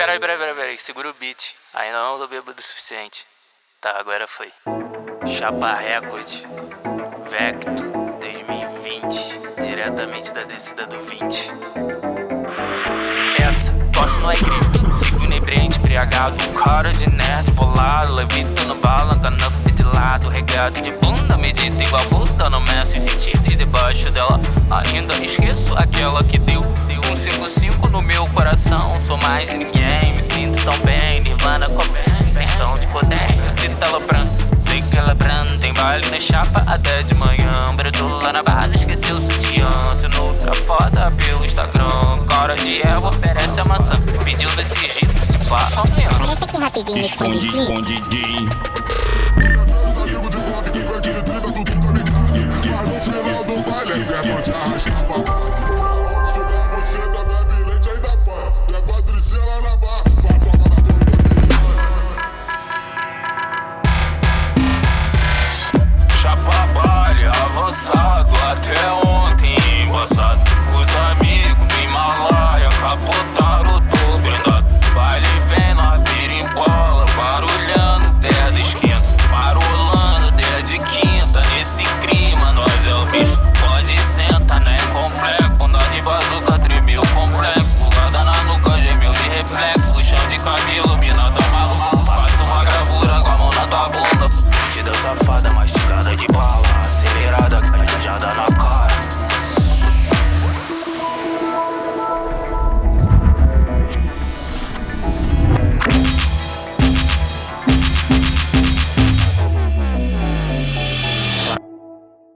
Peraí, segura o beat. Ainda não tô bêbado o suficiente. Tá, agora foi. Chapa Record, Vecto 2020, diretamente da descida do 20. Essa, tosse não é gripe, sigo inebriante, embriagado, cara de nerd, bolado, levito no bala, canope de lado, regado de bunda, medita igual Buda no Messi, sentido e debaixo dela, ainda esqueço aquela que deu 155 no meu coração, sou mais ninguém, me sinto tão bem, Nirvana Cobain, sem tom de codeio, cito ela branca, sei que ela branca, tem baile na chapa até de manhã, bradula na base, esqueceu o sutiã, se nutra foda pelo Instagram, cara de Eva oferece a maçã, pediu desse jeito, se pá, Esse aqui rapidinho, escondidinho.